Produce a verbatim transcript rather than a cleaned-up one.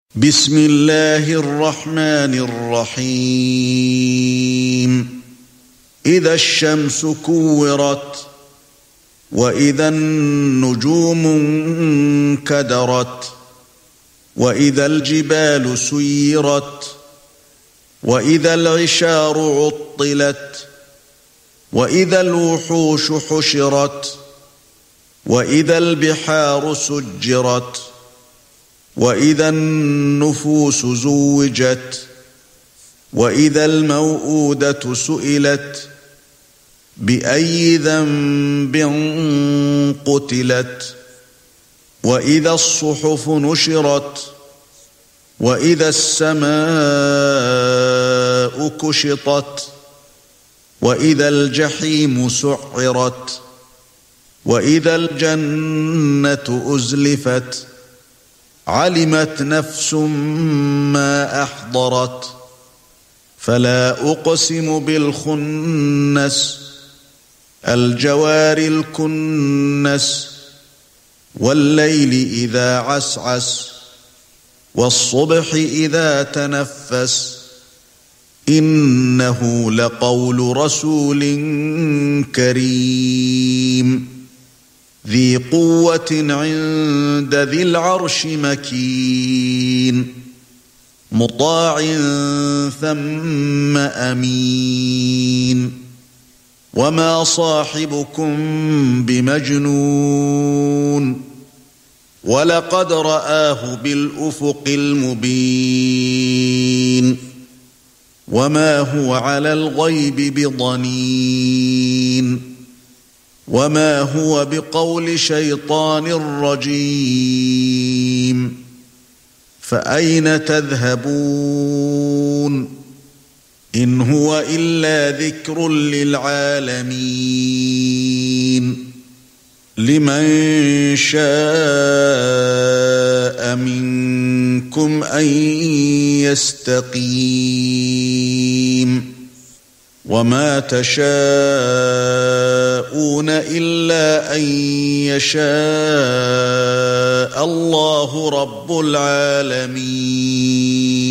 بسم الله الرحمن الرحيم إذا الشمس كورت وإذا النجوم انكدرت وإذا الجبال سيرت وإذا العشار عطلت وإذا الوحوش حشرت وإذا البحار سجرت وإذا النفوس زوجت وإذا الموءودة سئلت بأي ذنب قتلت وإذا الصحف نشرت وإذا السماء كشطت وإذا الجحيم سعرت وإذا الجنة أزلفت علمت نفس ما أحضرت فلا أقسم بالخنس الجوار الكنس والليل إذا عسعس والصبح إذا تنفس إنه لقول رسول كريم ذي قوة عند ذي العرش مكين مطاع ثم أمين وما صاحبكم بمجنون ولقد رآه بالأفق المبين وما هو على الغيب بضنين وما هو بقول شيطان رجيم فأين تذهبون إن هو إلا ذكر للعالمين لمن شاء منكم أن يستقيم وما تشاءون إلا أن يشاء الله رب العالمين.